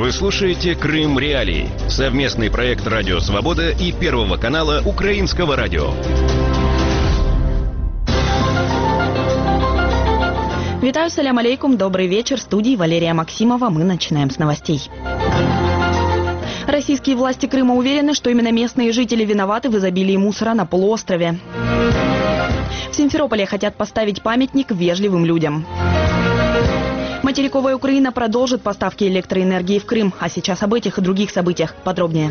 Вы слушаете «Крым Реалии» – совместный проект «Радио Свобода» и Первого канала Украинского радио. Витаю, салям алейкум, добрый вечер. В студии Валерия Максимова. Мы начинаем с новостей. Российские власти Крыма уверены, что именно местные жители виноваты в изобилии мусора на полуострове. В Симферополе хотят поставить памятник вежливым людям. Материковая Украина продолжит поставки электроэнергии в Крым. А сейчас об этих и других событиях подробнее.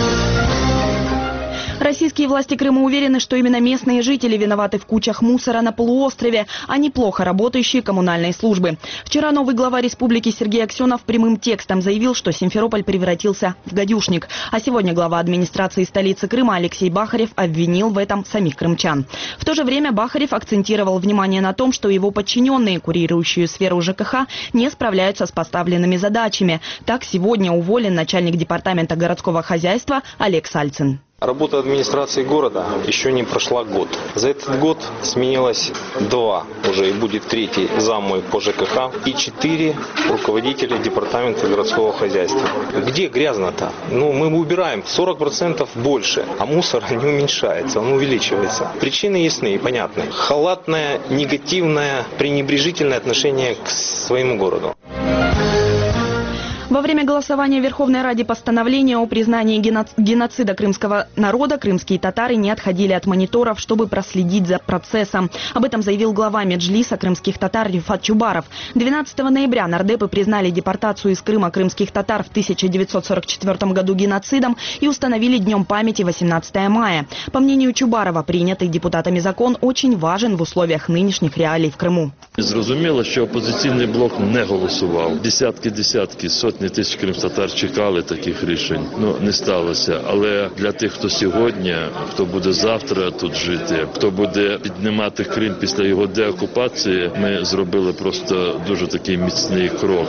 Российские власти Крыма уверены, что именно местные жители виноваты в кучах мусора на полуострове, а не плохо работающие коммунальные службы. Вчера новый глава республики Сергей Аксенов прямым текстом заявил, что Симферополь превратился в гадюшник. А сегодня глава администрации столицы Крыма Алексей Бахарев обвинил в этом самих крымчан. В то же время Бахарев акцентировал внимание на том, что его подчиненные, курирующие сферу ЖКХ, не справляются с поставленными задачами. Так сегодня уволен начальник департамента городского хозяйства Олег Сальцин. Работа администрации города еще не прошла год. За этот год сменилось 2, уже и будет 3 заммы по ЖКХ и 4 руководителя департамента городского хозяйства. Где грязно-то? Мы убираем 40% больше, а мусор не уменьшается, он увеличивается. Причины ясны и понятны. Халатное, негативное, пренебрежительное отношение к своему городу. Во время голосования в Верховной Раде постановления о признании геноцида крымского народа крымские татары не отходили от мониторов, чтобы проследить за процессом. Об этом заявил глава Меджлиса крымских татар Рифат Чубаров. 12 ноября нардепы признали депортацию из Крыма крымских татар в 1944 году геноцидом и установили днем памяти 18 мая. По мнению Чубарова, принятый депутатами закон очень важен в условиях нынешних реалий в Криму. Зрозуміло, що опозиційний блок не голосував. Десятки, сотні тисяч кримтатар чекали таких рішень. Не сталося. Але для тих, хто сьогодні, хто буде завтра тут жити, хто буде піднімати Крим після його деокупації, ми зробили просто дуже такий міцний крок.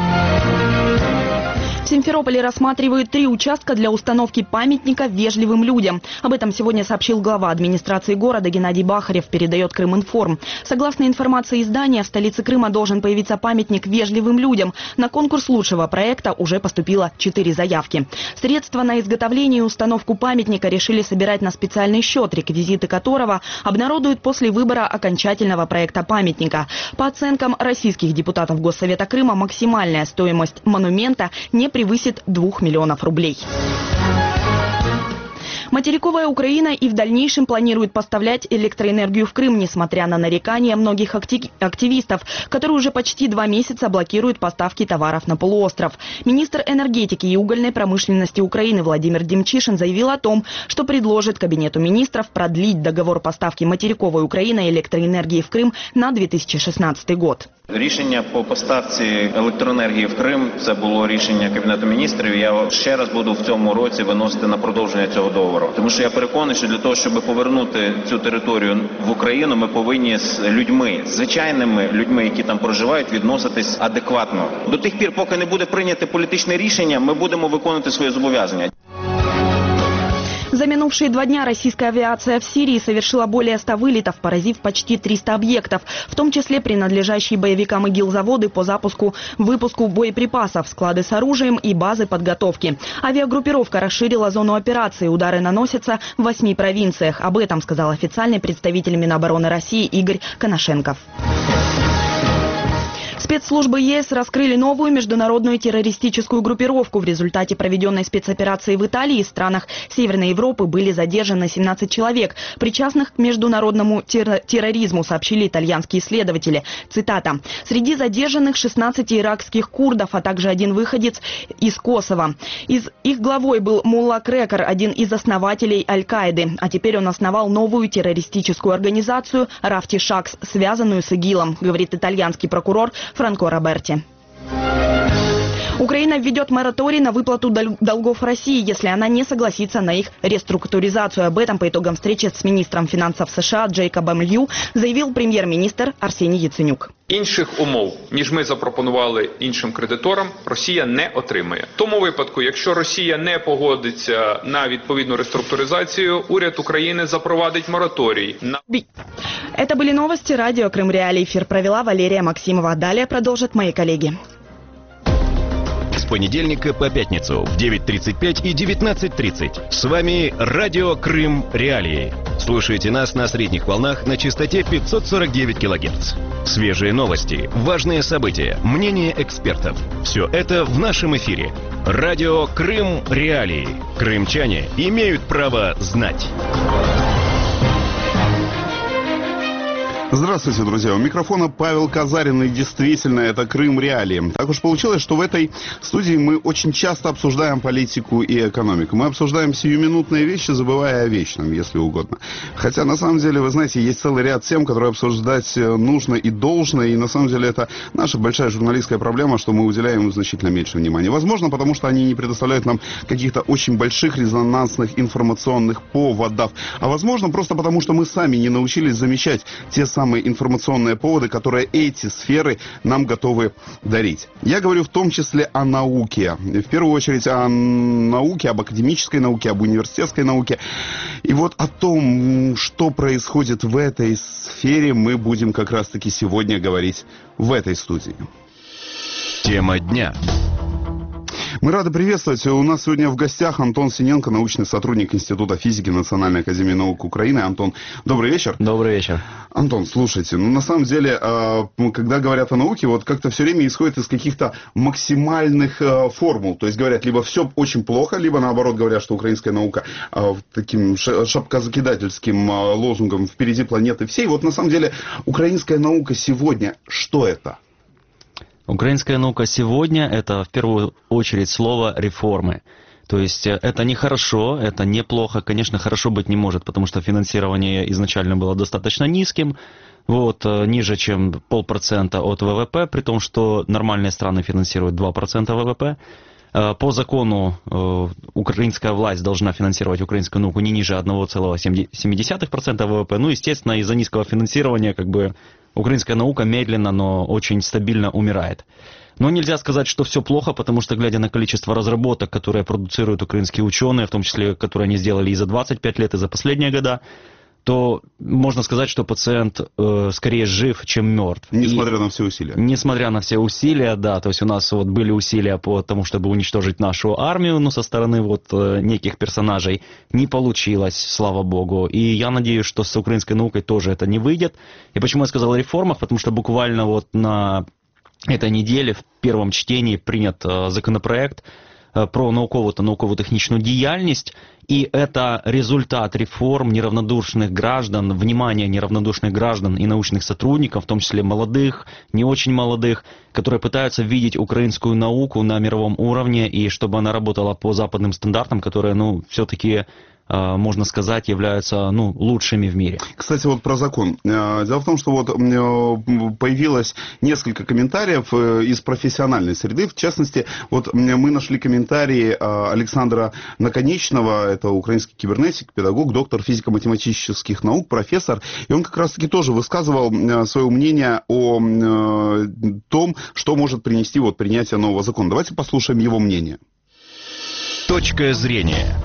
В Симферополе рассматривают 3 участка для установки памятника вежливым людям. Об этом сегодня сообщил глава администрации города Геннадий Бахарев, передает Крыминформ. Согласно информации издания, в столице Крыма должен появиться памятник вежливым людям. На конкурс лучшего проекта уже поступило 4 заявки. Средства на изготовление и установку памятника решили собирать на специальный счет, реквизиты которого обнародуют после выбора окончательного проекта памятника. По оценкам российских депутатов Госсовета Крыма, максимальная стоимость монумента не превысит 2 миллионов рублей. Материковая Украина и в дальнейшем планирует поставлять электроэнергию в Крым, несмотря на нарекания многих активистов, которые уже почти 2 месяца блокируют поставки товаров на полуостров. Министр энергетики и угольной промышленности Украины Владимир Демчишин заявил о том, что предложит Кабинету министров продлить договор поставки материковой Украины электроэнергии в Крым на 2016 год. Рішення по поставці електроенергії в Крим – це було рішення Кабінету міністрів. Я ще раз буду в цьому році виносити на продовження цього договору. Тому що я переконаний, що для того, щоб повернути цю територію в Україну, ми повинні з людьми, звичайними людьми, які там проживають, відноситись адекватно. До тих пір, поки не буде прийнято політичне рішення, ми будемо виконувати свої зобов'язання. За минувшие 2 дня российская авиация в Сирии совершила более 100 вылетов, поразив почти 300 объектов, в том числе принадлежащие боевикам ИГИЛ заводы по выпуску боеприпасов, склады с оружием и базы подготовки. Авиагруппировка расширила зону операции, удары наносятся в 8 провинциях. Об этом сказал официальный представитель Минобороны России Игорь Коношенков. Спецслужбы ЕС раскрыли новую международную террористическую группировку. В результате проведенной спецоперации в Италии и странах Северной Европы были задержаны 17 человек, причастных к международному терроризму, сообщили итальянские следователи. Цитата. «Среди задержанных 16 иракских курдов, а также 1 выходец из Косово. Их главой был Мулла Крекер, один из основателей Аль-Каиды. А теперь он основал новую террористическую организацию Рафти Шакс, связанную с ИГИЛом», говорит итальянский прокурор Франко Роберти. Украина введет мораторий на выплату долгов России, если она не согласится на их реструктуризацию. Об этом по итогам встречи с министром финансов США Джейкобом Лью заявил прем'єр-міністр Арсеній Яценюк. Інших умов, ніж ми запропонували іншим кредиторам, Росія не отримає. В тому випадку, якщо Росія не погодиться на відповідну реструктуризацію, уряд України запровадить мораторій на... Это были новости радио Крым Реалии. Эфир провела Валерия Максимова. Далее продолжат мои коллеги. понедельника по пятницу в 9:35 и 19:30. С вами Радио Крым Реалии. Слушайте нас на средних волнах на частоте 549 кГц. Свежие новости, важные события, мнения экспертов. Все это в нашем эфире. Радио Крым Реалии. Крымчане имеют право знать. Здравствуйте, друзья. У микрофона Павел Казарин, и действительно, это Крым Реалии. Так уж получилось, что в этой студии мы очень часто обсуждаем политику и экономику. Мы обсуждаем сиюминутные вещи, забывая о вечном, если угодно. Хотя, на самом деле, вы знаете, есть целый ряд тем, которые обсуждать нужно и должно, и на самом деле это наша большая журналистская проблема, что мы уделяем им значительно меньше внимания. Возможно, потому что они не предоставляют нам каких-то очень больших резонансных информационных поводов. А возможно, просто потому что мы сами не научились замечать те самые информационные поводы, которые эти сферы нам готовы дарить. Я говорю в том числе о науке. В первую очередь о науке, об академической науке, об университетской науке. И вот о том, что происходит в этой сфере, мы будем как раз-таки сегодня говорить в этой студии. Тема дня. Мы рады приветствовать. У нас сегодня в гостях Антон Синенко, научный сотрудник Института физики Национальной академии наук Украины. Антон, добрый вечер. Добрый вечер. Антон, слушайте, на самом деле, когда говорят о науке, вот как-то все время исходит из каких-то максимальных формул. То есть говорят, либо все очень плохо, либо наоборот говорят, что украинская наука таким шапкозакидательским лозунгом «впереди планеты всей». Вот на самом деле украинская наука сегодня, что это? Украинская наука сегодня – это в первую очередь слово «реформы». То есть это не хорошо, это неплохо. Конечно, хорошо быть не может, потому что финансирование изначально было достаточно низким, ниже, чем 0,5% от ВВП, при том, что нормальные страны финансируют 2% ВВП. По закону украинская власть должна финансировать украинскую науку не ниже 1,7% ВВП. Ну, естественно, из-за низкого финансирования украинская наука медленно, но очень стабильно умирает. Но нельзя сказать, что все плохо, потому что, глядя на количество разработок, которые продуцируют украинские ученые, в том числе, которые они сделали и за 25 лет, и за последние года, то можно сказать, что пациент скорее жив, чем мертв. Несмотря на все усилия. Несмотря на все усилия, да. То есть у нас были усилия по тому, чтобы уничтожить нашу армию, но со стороны неких персонажей не получилось, слава богу. И я надеюсь, что с украинской наукой тоже это не выйдет. И почему я сказал о реформах? Потому что буквально на этой неделе в первом чтении принят законопроект про науково-технічну діяльність, и это результат реформ неравнодушных граждан, внимания неравнодушных граждан и научных сотрудников, в том числе молодых, не очень молодых, которые пытаются видеть украинскую науку на мировом уровне, и чтобы она работала по западным стандартам, которые, все-таки, можно сказать, являются лучшими в мире. Кстати, про закон. Дело в том, что появилось несколько комментариев из профессиональной среды. В частности, мы нашли комментарии Александра Наконечного, это украинский кибернетик, педагог, доктор физико-математических наук, профессор. И он как раз-таки тоже высказывал свое мнение о том, что может принести принятие нового закона. Давайте послушаем его мнение. Точка зрения.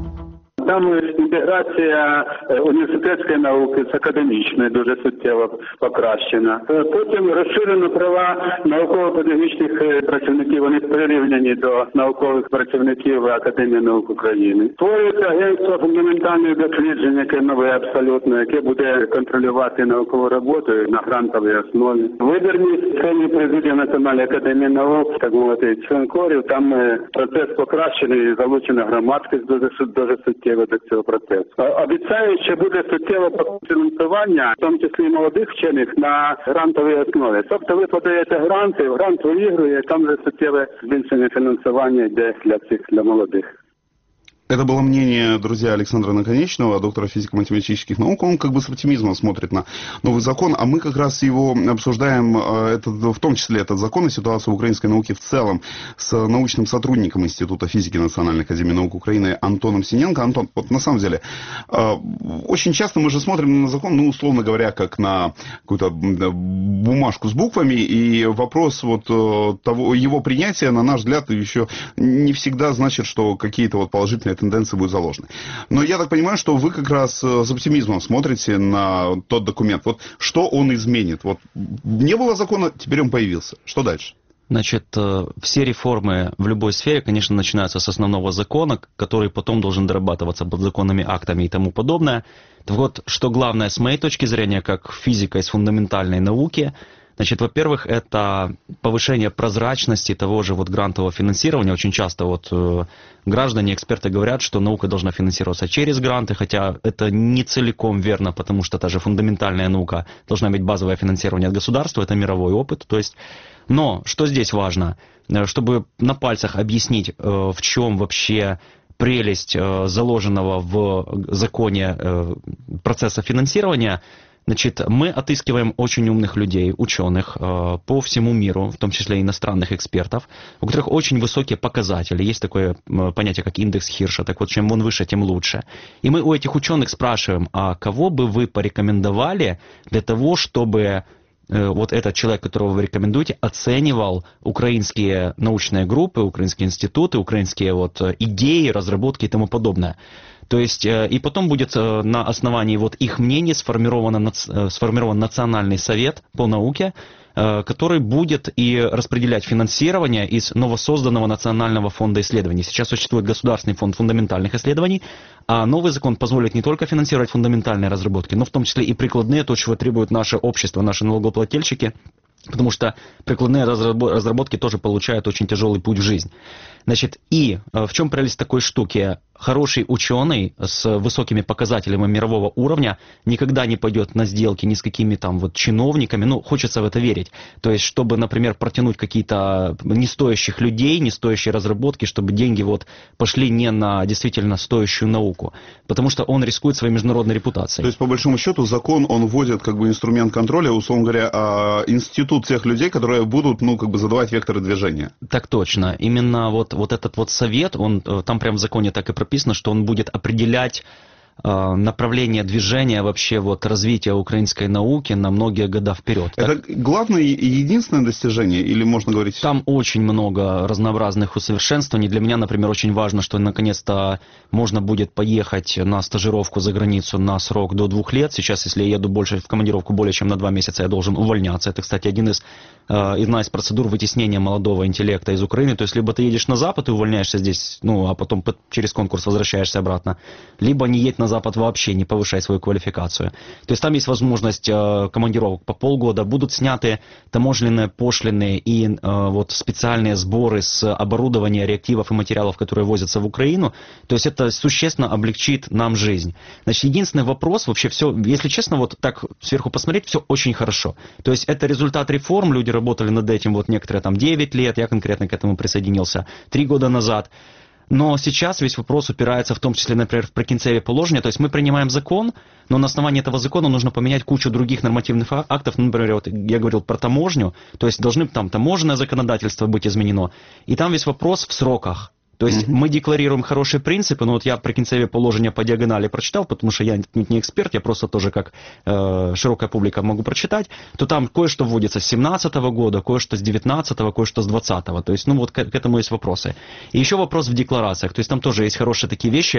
Там інтеграція університетської науки з академічної дуже суттєво покращена. Потім розширено права науково-педагогічних працівників, вони прирівняні до наукових працівників Академії наук України. Створюється агентство фундаментальних досліджень, яке нове абсолютно, яке буде контролювати наукову роботу на грантовій основі. Вибірність членів президії Національної академії наук, так мовити, членкорів, там процес покращений, залучена громадськість дуже суттєво до цього процесу. Обіцяють, що буде суттєве фінансування, в тому числі і молодих вчених, на грантовій основі. Тобто ви подаєте гранти, грант виігрує, там вже суттєве збільшення фінансування йде для молодих. Это было мнение, друзья, Александра Наконечного, доктора физико-математических наук. Он с оптимизмом смотрит на новый закон, а мы как раз его обсуждаем, в том числе этот закон и ситуацию в украинской науке в целом, с научным сотрудником Института физики Национальной академии наук Украины Антоном Синенко. Антон, на самом деле, очень часто мы же смотрим на закон, условно говоря, как на какую-то бумажку с буквами, и вопрос его принятия, на наш взгляд, еще не всегда значит, что какие-то положительные тенденции будут заложены. Но я так понимаю, что вы как раз с оптимизмом смотрите на тот документ. Что он изменит? Не было закона, теперь он появился. Что дальше? Значит, все реформы в любой сфере, конечно, начинаются с основного закона, который потом должен дорабатываться подзаконными актами и тому подобное. Так вот, что главное с моей точки зрения, как физика из фундаментальной науки, значит, во-первых, это повышение прозрачности того же вот грантового финансирования. Очень часто вот граждане, эксперты говорят, что наука должна финансироваться через гранты, хотя это не целиком верно, потому что та же фундаментальная наука должна иметь базовое финансирование от государства, это мировой опыт, то есть. Но что здесь важно, чтобы на пальцах объяснить, в чем вообще прелесть заложенного в законе процесса финансирования, значит, мы отыскиваем очень умных людей, ученых по всему миру, в том числе иностранных экспертов, у которых очень высокие показатели. Есть такое понятие, как индекс Хирша. Так вот, чем он выше, тем лучше. И мы у этих ученых спрашиваем, а кого бы вы порекомендовали для того, чтобы вот этот человек, которого вы рекомендуете, оценивал украинские научные группы, украинские институты, украинские вот идеи, разработки и тому подобное. То есть, и потом будет на основании вот их мнений сформирован национальный совет по науке, который будет и распределять финансирование из новосозданного Национального фонда исследований. Сейчас существует Государственный фонд фундаментальных исследований, а новый закон позволит не только финансировать фундаментальные разработки, но в том числе и прикладные, то, чего требует наше общество, наши налогоплательщики, потому что прикладные разработки тоже получают очень тяжелый путь в жизнь. Значит, и в чем прелесть такой штуки? Хороший ученый с высокими показателями мирового уровня никогда не пойдет на сделки ни с какими там вот чиновниками, ну, хочется в это верить. То есть, чтобы, например, протянуть какие-то нестоящих людей, нестоящие разработки, чтобы деньги вот пошли не на действительно стоящую науку, потому что он рискует своей международной репутацией. То есть, по большому счету, закон, он вводит как бы инструмент контроля, условно говоря, институт тех людей, которые будут, ну, как бы задавать векторы движения. Так точно. Именно вот этот вот совет, он там прям в законе так и прописано, что он будет определять направление движения вообще вот развития украинской науки на многие года вперед. Это главное и единственное достижение, или можно говорить... Там очень много разнообразных усовершенствований. Для меня, например, очень важно, что наконец-то можно будет поехать на стажировку за границу на срок до 2 лет. Сейчас, если я еду больше в командировку более чем на 2 месяца, я должен увольняться. Это, кстати, одна из процедур вытеснения молодого интеллекта из Украины. То есть, либо ты едешь на Запад и увольняешься здесь, ну, а потом через конкурс возвращаешься обратно, либо не едь на Запад вообще, не повышай свою квалификацию. То есть, там есть возможность командировок по полгода, будут сняты таможенные пошлины и вот специальные сборы с оборудования, реактивов и материалов, которые возятся в Украину. То есть, это существенно облегчит нам жизнь. Значит, единственный вопрос, вообще все, если честно, вот так сверху посмотреть, все очень хорошо. То есть, это результат реформ, люди работали над этим вот некоторые там 9 лет, я конкретно к этому присоединился 3 года назад. Но сейчас весь вопрос упирается в том числе, например, в прикінцеві положения. То есть мы принимаем закон, но на основании этого закона нужно поменять кучу других нормативных актов. Ну, например, вот я говорил про таможню, то есть должны там таможенное законодательство быть изменено. И там весь вопрос в сроках. То есть мы декларируем хорошие принципы, но вот я прикінцеві положения по диагонали прочитал, потому что я не эксперт, я просто тоже как широкая публика могу прочитать, то там кое-что вводится с 17-го года, кое-что с 19-го, кое-что с 20-го. То есть, ну вот к этому есть вопросы. И еще вопрос в декларациях. То есть там тоже есть хорошие такие вещи,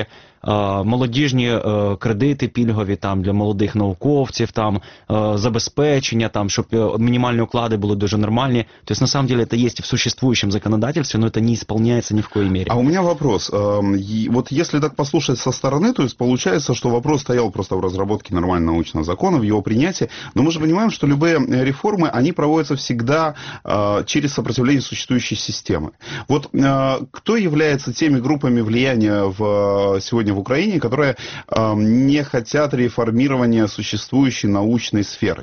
молодіжні кредити пільгові там для молодих науковців, там забезпечення, там, щоб минимальные уклады были даже нормальные. То есть на самом деле это есть в существующем законодательстве, но это не исполняется ни в коей мере. А у меня вопрос. Вот если так послушать со стороны, то есть получается, что вопрос стоял просто в разработке нормального научного закона, в его принятии. Но мы же понимаем, что любые реформы, они проводятся всегда через сопротивление существующей системы. Вот кто является теми группами влияния сегодня в Украине, которые не хотят реформирования существующей научной сферы?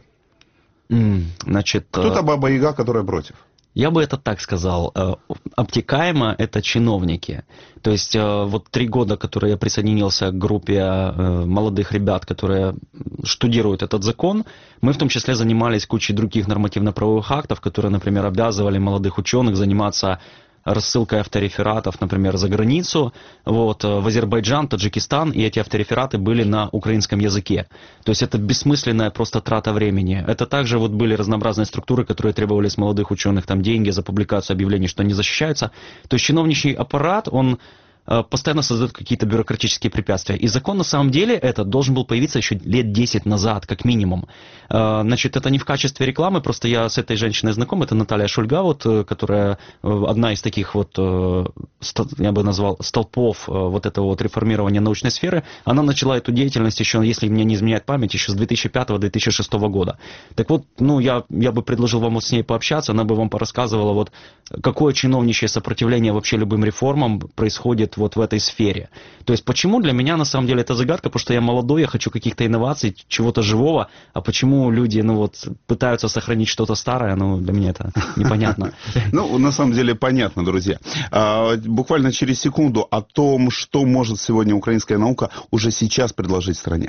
Значит, кто-то Баба-Яга, которая против. Я бы это так сказал. Обтекаемо это чиновники. То есть вот 3 года, которые я присоединился к группе молодых ребят, которые штудируют этот закон, мы в том числе занимались кучей других нормативно-правовых актов, которые, например, обязывали молодых ученых заниматься рассылкой авторефератов, например, за границу, вот, в Азербайджан, Таджикистан, и эти авторефераты были на украинском языке. То есть это бессмысленная просто трата времени. Это также вот были разнообразные структуры, которые требовали с молодых ученых там деньги за публикацию объявлений, что они защищаются. То есть чиновничий аппарат, он постоянно создают какие-то бюрократические препятствия. И закон на самом деле этот должен был появиться еще лет 10 назад, как минимум. Значит, это не в качестве рекламы, просто я с этой женщиной знаком, это Наталья Шульга, вот, которая одна из таких вот, я бы назвал, столпов вот этого вот реформирования научной сферы. Она начала эту деятельность еще, если мне не изменяет память, еще с 2005-2006 года. Так вот, ну, я бы предложил вам вот с ней пообщаться, она бы вам порассказывала, вот, какое чиновничье сопротивление вообще любым реформам происходит вот в этой сфере. То есть почему для меня на самом деле это загадка, потому что я молодой, я хочу каких-то инноваций, чего-то живого, а почему люди, ну вот, пытаются сохранить что-то старое, ну, для меня это непонятно. Ну, на самом деле понятно, друзья. Буквально через секунду о том, что может сегодня украинская наука уже сейчас предложить стране.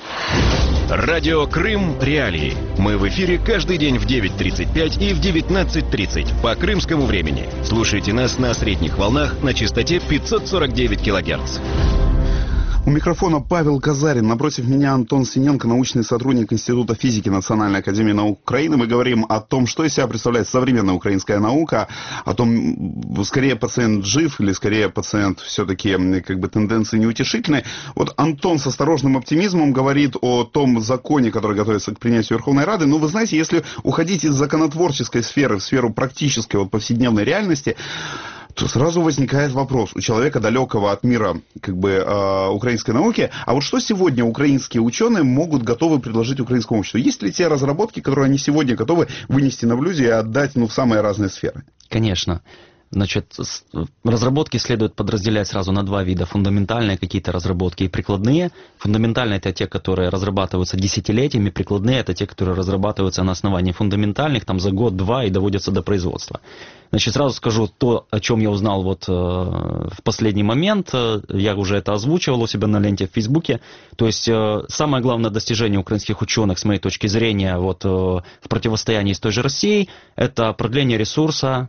Радио Крым Реалии. Мы в эфире каждый день в 9:35 и в 19:30 по крымскому времени. Слушайте нас на средних волнах на частоте 549 килогерц. У микрофона Павел Казарин, напротив меня Антон Синенко, научный сотрудник Института физики Национальной академии наук Украины. Мы говорим о том, что из себя представляет современная украинская наука, о том, скорее пациент жив или скорее пациент все-таки как бы тенденции неутешительные. Вот Антон с осторожным оптимизмом говорит о том законе, который готовится к принятию Верховной Рады. Но вы знаете, если уходить из законотворческой сферы в сферу практической, вот повседневной реальности, то сразу возникает вопрос у человека, далекого от мира как бы украинской науки, а вот что сегодня украинские ученые могут готовы предложить украинскому обществу? Есть ли те разработки, которые они сегодня готовы вынести на блюде и отдать в самые разные сферы? Конечно. Значит, разработки следует подразделять сразу на два вида. Фундаментальные какие-то разработки и прикладные. Фундаментальные — это те, которые разрабатываются десятилетиями, прикладные — это те, которые разрабатываются на основании фундаментальных, там за год-два и доводятся до производства. Значит, сразу скажу то, о чем я узнал вот в последний момент. Я уже это озвучивал у себя на ленте в Фейсбуке. То есть самое главное достижение украинских ученых, с моей точки зрения, вот в противостоянии с той же Россией, это продление ресурса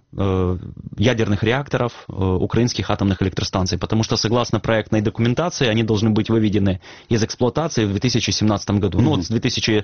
ядерных реакторов украинских атомных электростанций. Потому что, согласно проектной документации, они должны быть выведены из эксплуатации в 2017 году. Ну вот с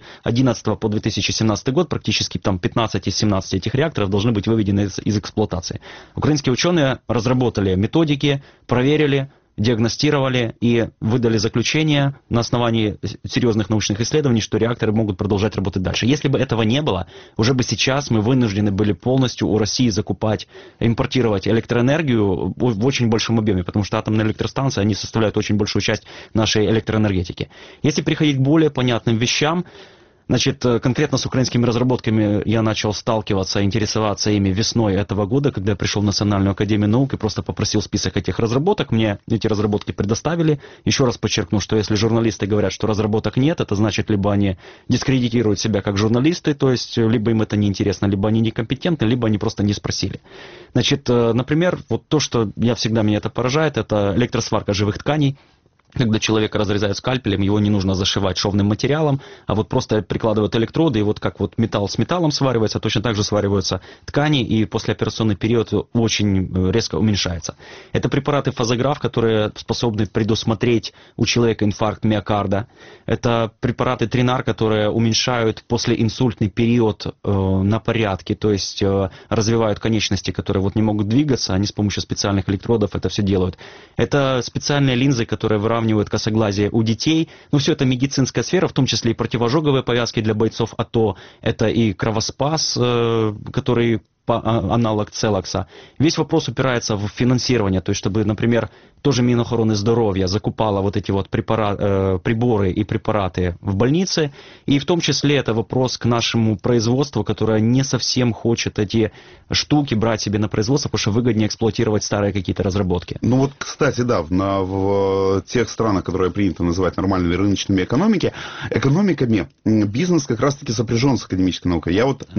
2011 по 2017 год практически там 15 из 17 этих реакторов должны быть выведены из эксплуатации. Украинские ученые разработали методики, проверили, диагностировали и выдали заключение на основании серьезных научных исследований, что реакторы могут продолжать работать дальше. Если бы этого не было, уже бы сейчас мы вынуждены были полностью у России закупать, импортировать электроэнергию в очень большом объеме, потому что атомные электростанции, они составляют очень большую часть нашей электроэнергетики. Если переходить к более понятным вещам, значит, конкретно с украинскими разработками я начал сталкиваться, интересоваться ими весной этого года, когда я пришел в Национальную академию наук и просто попросил список этих разработок. Мне эти разработки предоставили. Еще раз подчеркну, что если журналисты говорят, что разработок нет, это значит, либо они дискредитируют себя как журналисты, то есть либо им это неинтересно, либо они некомпетентны, либо они просто не спросили. Значит, например, вот то, что меня это поражает, это электросварка живых тканей. Когда человека разрезают скальпелем, его не нужно зашивать шовным материалом, а вот просто прикладывают электроды, и вот как вот металл с металлом сваривается, точно так же свариваются ткани, и послеоперационный период очень резко уменьшается. Это препараты фазограф, которые способны предусмотреть у человека инфаркт миокарда. Это препараты Тринар, которые уменьшают послеинсультный период на порядке, то есть развивают конечности, которые вот не могут двигаться, они с помощью специальных электродов это все делают. Это специальные линзы, которые выравнивают косоглазие у детей. Ну, все это медицинская сфера, в том числе и противожоговые повязки для бойцов АТО. Это и кровоспас, который аналог Целакса. Весь вопрос упирается в финансирование, то есть чтобы, например, тоже Минохороны здоровья закупала вот эти вот приборы и препараты в больнице, и в том числе это вопрос к нашему производству, которое не совсем хочет эти штуки брать себе на производство, потому что выгоднее эксплуатировать старые какие-то разработки. Ну вот, кстати, да, в тех странах, которые принято называть нормальными рыночными экономиками, бизнес как раз-таки сопряжен с академической наукой. Я вот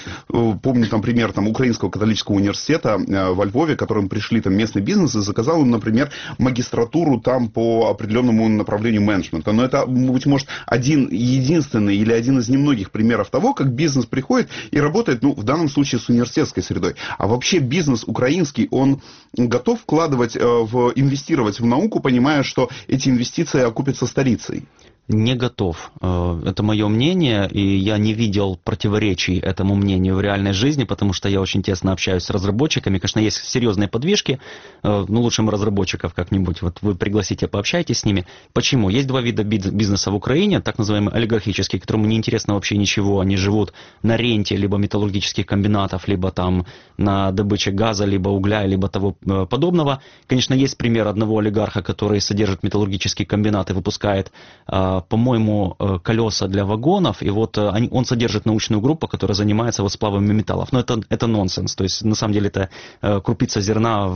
помню там пример Украинского католического университета во Львове, которым пришли там местный бизнес и заказал им, например, магистратуру там по определенному направлению менеджмента. Но это, быть может, единственный или один из немногих примеров того, как бизнес приходит и работает, ну, в данном случае с университетской средой. А вообще бизнес украинский, он готов вкладывать, инвестировать в науку, понимая, что эти инвестиции окупятся столицей? Не готов. Это мое мнение, и я не видел противоречий этому мнению в реальной жизни, потому что я очень тесно общаюсь с разработчиками. Конечно, есть серьезные подвижки, лучше разработчиков как-нибудь, вот вы пригласите, пообщайтесь с ними. Почему? Есть два вида бизнеса в Украине, так называемый олигархический, которому не интересно вообще ничего, они живут на ренте либо металлургических комбинатов, либо там на добыче газа, либо угля, либо того подобного. Конечно, есть пример одного олигарха, который содержит металлургический комбинат и выпускает, по-моему, колеса для вагонов, и вот он содержит научную группу, которая занимается вот сплавами металлов. Но это нонсенс, то есть на самом деле это крупица зерна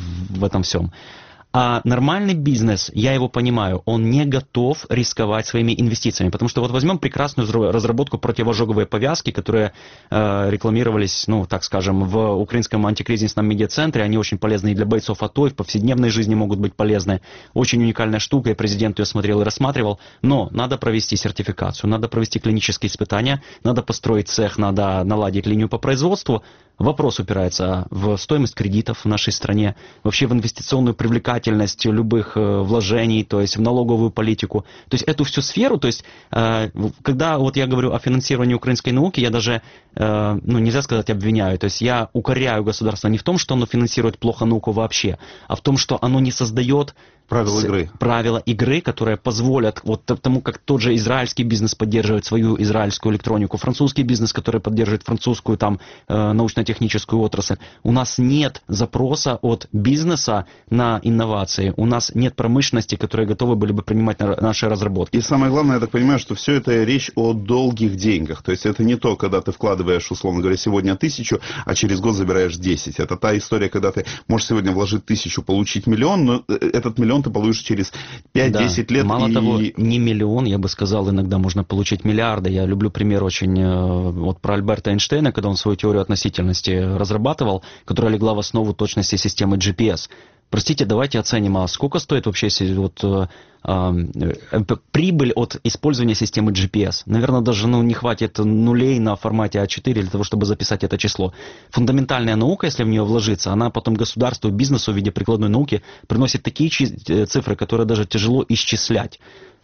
в этом всем. А нормальный бизнес, я его понимаю, он не готов рисковать своими инвестициями. Потому что вот возьмем прекрасную разработку противоожоговой повязки, которые рекламировались, ну, так скажем, в украинском антикризисном медиацентре. Они очень полезны и для бойцов АТО, и в повседневной жизни могут быть полезны. Очень уникальная штука, и президент ее смотрел и рассматривал. Но надо провести сертификацию, надо провести клинические испытания, надо построить цех, надо наладить линию по производству. Вопрос упирается в стоимость кредитов в нашей стране, вообще в инвестиционную привлекательность любых вложений, то есть в налоговую политику. То есть эту всю сферу, то есть когда вот я говорю о финансировании украинской науки, я даже, ну нельзя сказать обвиняю, то есть я укоряю государство не в том, что оно финансирует плохо науку вообще, а в том, что оно не создает правила игры, которые позволят, вот тому, как тот же израильский бизнес поддерживает свою израильскую электронику, французский бизнес, который поддерживает французскую там научно-техническую отрасль. У нас нет запроса от бизнеса на инновации, у нас нет промышленности, которые готовы были бы принимать наши разработки. И самое главное, я так понимаю, что все это речь о долгих деньгах. То есть это не то, когда ты вкладываешь, условно говоря, сегодня 1000, а через год забираешь 10. Это та история, когда ты можешь сегодня вложить 1000, получить миллион, но этот миллион ты получишь через 5-10 лет. Мало того, не миллион, я бы сказал, иногда можно получить миллиарды. Я люблю пример очень вот про Альберта Эйнштейна, когда он свою теорию относительности разрабатывал, которая легла в основу точности системы GPS. Простите, давайте оценим, а сколько стоит вообще вот, прибыль от использования системы GPS? Наверное, даже не хватит нулей на формате А4 для того, чтобы записать это число. Фундаментальная наука, если в нее вложиться, она потом государству, бизнесу в виде прикладной науки приносит такие цифры, которые даже тяжело исчислять.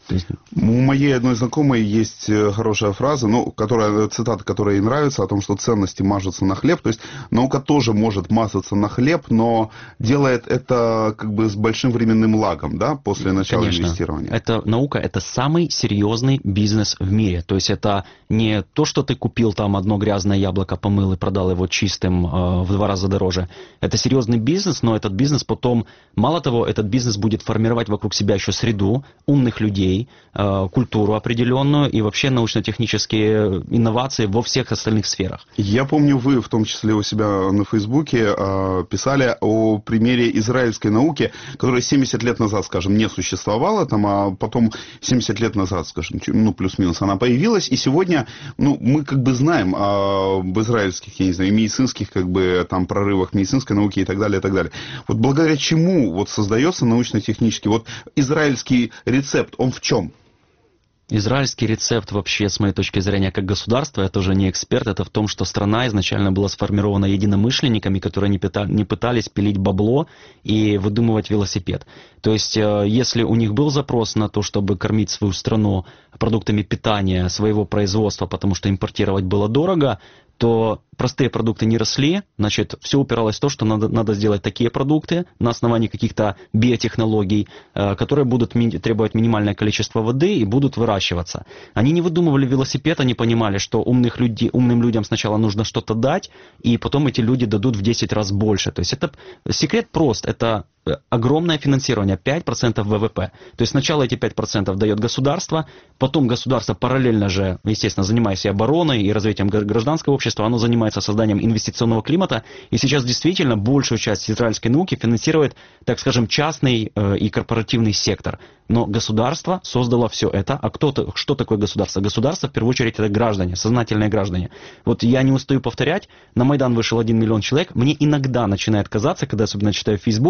У моей одной знакомой есть хорошая фраза, цитата, которая ей нравится, о том, что ценности мажутся на хлеб. То есть наука тоже может мазаться на хлеб, но делает это как бы с большим временным лагом, да, после начала инвестирования. Наука – это самый серьезный бизнес в мире. То есть это не то, что ты купил там одно грязное яблоко, помыл и продал его чистым в 2 раза дороже. Это серьезный бизнес, но этот бизнес потом, мало того, этот бизнес будет формировать вокруг себя еще среду умных людей, культуру определенную и вообще научно-технические инновации во всех остальных сферах. Я помню, вы в том числе у себя на Фейсбуке писали о примере израильской науки, которая 70 лет назад, скажем, не существовала, а потом 70 лет назад, скажем, плюс-минус она появилась, и сегодня, мы как бы знаем об израильских, я не знаю, медицинских как бы там прорывах медицинской науки и так далее, и так далее. Вот благодаря чему вот создается научно-технический, вот израильский рецепт, он в чем? Израильский рецепт вообще, с моей точки зрения, как государство, я тоже не эксперт, это в том, что страна изначально была сформирована единомышленниками, которые не пытались пилить бабло и выдумывать велосипед. То есть, если у них был запрос на то, чтобы кормить свою страну продуктами питания своего производства, потому что импортировать было дорого, то простые продукты не росли, значит, все упиралось в то, что надо сделать такие продукты на основании каких-то биотехнологий, которые будут требовать минимальное количество воды и будут выращиваться. Они не выдумывали велосипед, они понимали, что умным людям сначала нужно что-то дать, и потом эти люди дадут в 10 раз больше. То есть это секрет прост, это огромное финансирование, 5% ВВП. То есть сначала эти 5% дает государство, потом государство параллельно же, естественно, занимаясь и обороной, и развитием гражданского общества, оно занимается созданием инвестиционного климата, и сейчас действительно большую часть израильской науки финансирует, так скажем, частный и корпоративный сектор. Но государство создало все это. А что такое государство? Государство, в первую очередь, это граждане, сознательные граждане. Вот я не устаю повторять, на Майдан вышел 1 миллион человек, мне иногда начинает казаться, когда особенно читаю Facebook, что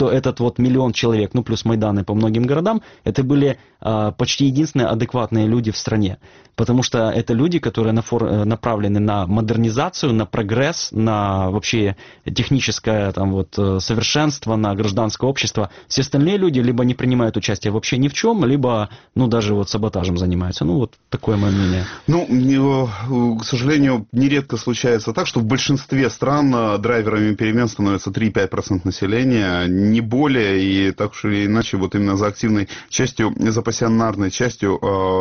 что этот вот миллион человек, ну плюс Майданы по многим городам, это были почти единственные адекватные люди в стране. Потому что это люди, которые направлены на модернизацию, на прогресс, на вообще техническое там, вот, совершенство, на гражданское общество. Все остальные люди либо не принимают участие вообще ни в чем, либо ну, даже вот саботажем занимаются. Ну вот такое мое мнение. Ну, к сожалению, нередко случается так, что в большинстве стран драйверами перемен становится 3-5% населения, не более, и так уж или иначе, вот именно за активной частью, за пассионарной частью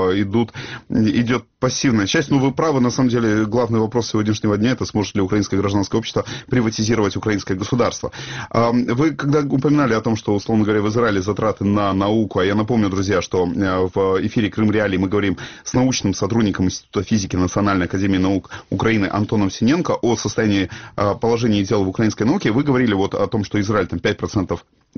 идет пассивная часть. Но вы правы, на самом деле, главный вопрос сегодняшнего дня — это сможет ли украинское гражданское общество приватизировать украинское государство. Вы, когда упоминали о том, что, условно говоря, в Израиле затраты на науку, а я напомню, друзья, что в эфире «Крым Реалии» мы говорим с научным сотрудником Института физики Национальной академии наук Украины Антоном Синенко о состоянии положения дел в украинской науке. Вы говорили вот о том, что Израиль там 5%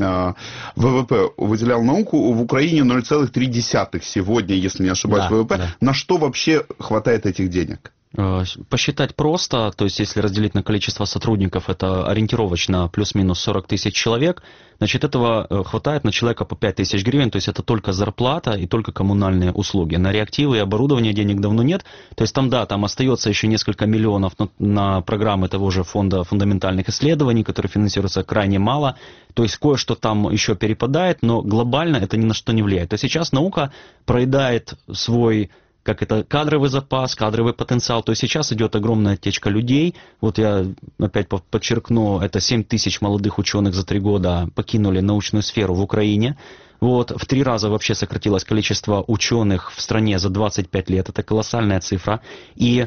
ВВП выделял науку, в Украине 0,3 сегодня, если не ошибаюсь, да, ВВП. Да. На что вообще хватает этих денег? Посчитать просто, то есть если разделить на количество сотрудников, это ориентировочно плюс-минус 40 тысяч человек, значит этого хватает на человека по 5 тысяч гривен, то есть это только зарплата и только коммунальные услуги. На реактивы и оборудование денег давно нет, то есть там, да, там остается еще несколько миллионов на программы того же фонда фундаментальных исследований, которые финансируются крайне мало, то есть кое-что там еще перепадает, но глобально это ни на что не влияет. То есть сейчас наука проедает свой кадровый запас, кадровый потенциал. То есть сейчас идет огромная оттечка людей. Вот я опять подчеркну, это 7 тысяч молодых ученых за 3 года покинули научную сферу в Украине. Вот, в 3 раза вообще сократилось количество ученых в стране за 25 лет. Это колоссальная цифра. И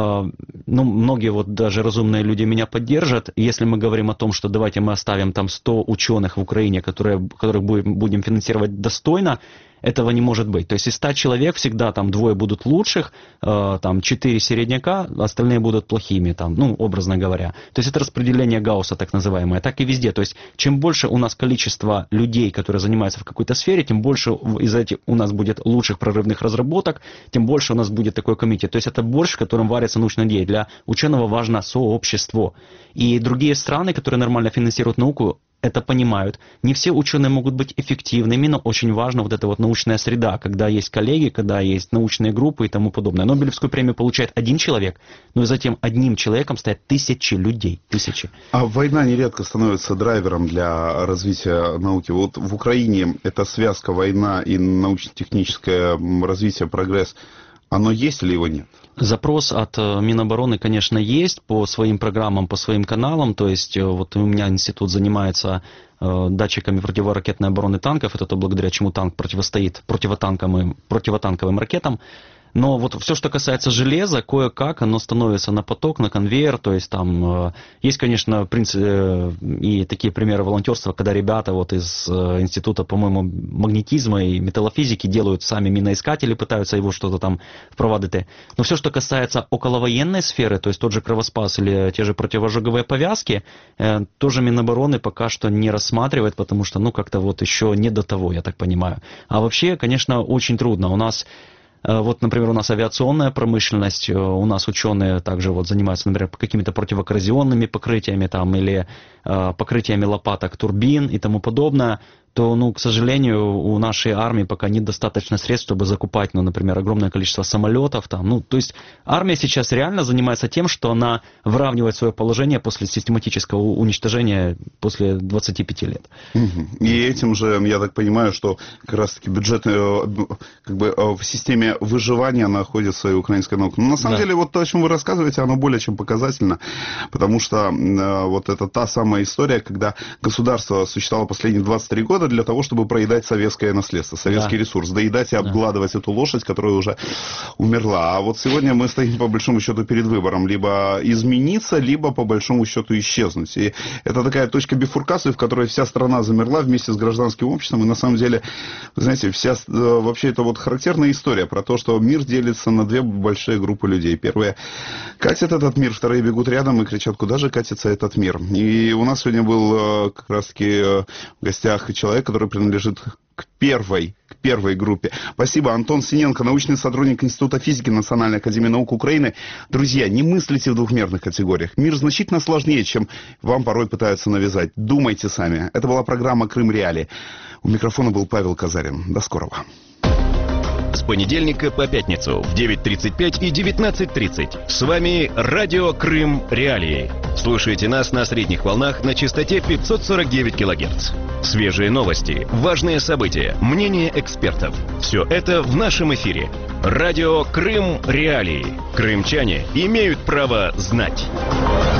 многие вот даже разумные люди меня поддержат. Если мы говорим о том, что давайте мы оставим там 100 ученых в Украине, которых будем финансировать достойно, этого не может быть. То есть из 100 человек всегда там 2 будут лучших, там 4 середняка, остальные будут плохими, там, ну, образно говоря. То есть это распределение Гаусса, так называемое. Так и везде. То есть чем больше у нас количество людей, которые занимаются в какой-то сфере, тем больше из этих у нас будет лучших прорывных разработок, тем больше у нас будет такой комитет. То есть это борщ, в котором варится научная идея. Для ученого важно сообщество. И другие страны, которые нормально финансируют науку, это понимают. Не все ученые могут быть эффективными, но очень важна вот эта вот научная среда, когда есть коллеги, когда есть научные группы и тому подобное. Нобелевскую премию получает 1 человек, но и затем одним человеком стоят 1000 людей. 1000. А война нередко становится драйвером для развития науки. Вот в Украине эта связка война и научно-техническое развитие, прогресс, оно есть или его нет? Запрос от Минобороны, конечно, есть по своим программам, по своим каналам. То есть вот у меня институт занимается датчиками противоракетной обороны танков. Это то, благодаря чему танк противостоит противотанковым ракетам. Но вот все, что касается железа, кое-как оно становится на поток, на конвейер. То есть там есть, конечно, и такие примеры волонтерства, когда ребята вот из института, по-моему, магнетизма и металлофизики делают сами миноискатели, пытаются его что-то там впровадити. Но все, что касается околовоенной сферы, то есть тот же кровоспас или те же противожоговые повязки, тоже Минобороны пока что не рассматривает, потому что, ну, как-то вот еще не до того, я так понимаю. А вообще, конечно, очень трудно. У нас вот, например, у нас авиационная промышленность, у нас ученые также вот занимаются, например, какими-то противокоррозионными покрытиями там, или покрытиями лопаток турбин и тому подобное, то, ну, к сожалению, у нашей армии пока нет достаточно средств, чтобы закупать, ну, например, огромное количество самолетов. Там, ну, то есть армия сейчас реально занимается тем, что она выравнивает свое положение после систематического уничтожения после 25 лет. И этим же, я так понимаю, что как раз-таки бюджет как бы в системе выживания находится и украинская наука. Но на самом деле вот то, о чем вы рассказываете, оно более чем показательно, потому что вот это та самая история, когда государство существовало последние 23 года для того, чтобы проедать советское наследство, советский ресурс, доедать и обгладывать эту лошадь, которая уже умерла. А вот сегодня мы стоим по большому счету перед выбором: либо измениться, либо по большому счету исчезнуть. И это такая точка бифуркации, в которой вся страна замерла вместе с гражданским обществом. И на самом деле, вы знаете, вообще это вот характерная история про то, что мир делится на 2 большие группы людей. Первые катят этот мир, вторые бегут рядом и кричат: куда же катится этот мир? И у нас сегодня был как раз-таки в гостях человек, человек, который принадлежит к первой группе. Спасибо. Антон Синенко, научный сотрудник Института физики Национальной академии наук Украины. Друзья, не мыслите в двухмерных категориях. Мир значительно сложнее, чем вам порой пытаются навязать. Думайте сами. Это была программа «Крым Реалии». У микрофона был Павел Казарин. До скорого. С понедельника по пятницу в 9:35 и 19:30. С вами Радио Крым Реалии. Слушайте нас на средних волнах на частоте 549 кГц. Свежие новости, важные события, мнения экспертов. Все это в нашем эфире. Радио Крым Реалии. Крымчане имеют право знать.